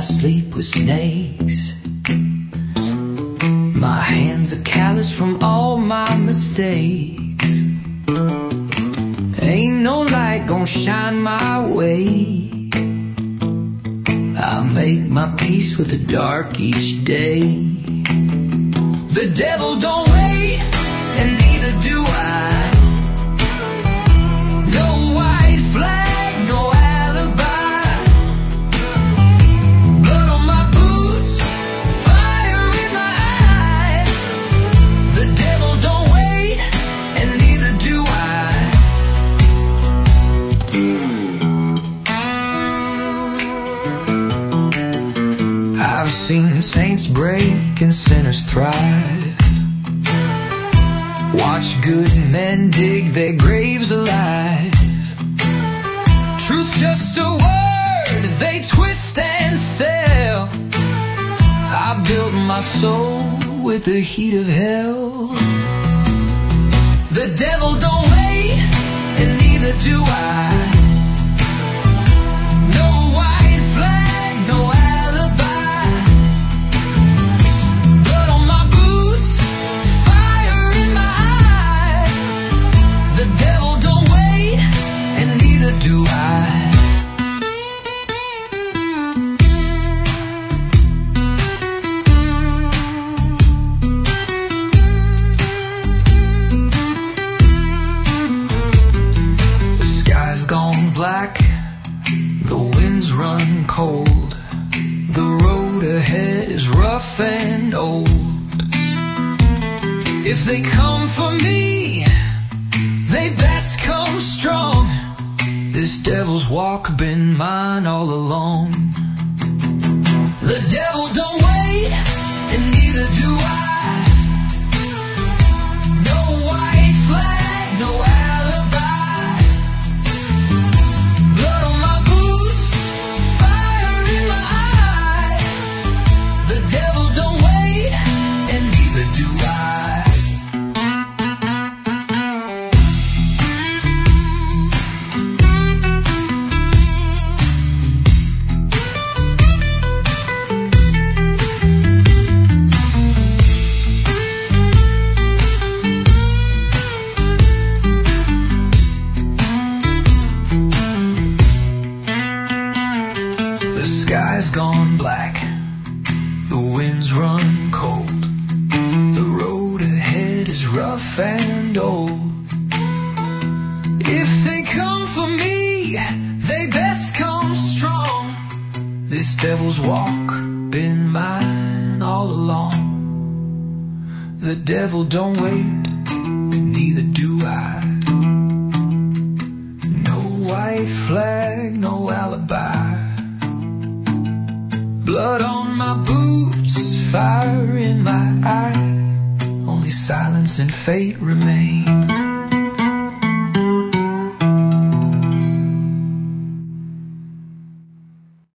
sleep with snakes. My hands are calloused from all my mistakes. Ain't no light gonna shine my way. I make my peace with the dark each day. The devil don't wait, and neither do I. No white flag, no alibi. Blood on my boots, fire in my eye. The devil don't wait, and neither do I. I've seen saints break and sinners thrive. Watch good men dig their graves alive. Truth's just a word they twist and sell. I built my soul with the heat of hell. The devil don't wait, and neither do I. No white flag, no alibi. Blood on my boots, fire in my eye. The devil don't wait, and neither do I. The sky's gone black, the winds run cold. The road ahead is rough and old. If they come for me, they best come strong. This devil's walk been mine all along. The devil don't wait, and neither do I. No white flag, no alibi. Blood on my boots, fire in my eye. The devil don't wait, and neither do I. The sky's gone black, the winds run cold. The road ahead is rough and old. If they come for me, they best come strong. This devil's walk been mine all along. The devil don't wait, and neither do I. No white flag, no alibi. Blood on my boots, fire in my eye. Only silence and fate remain.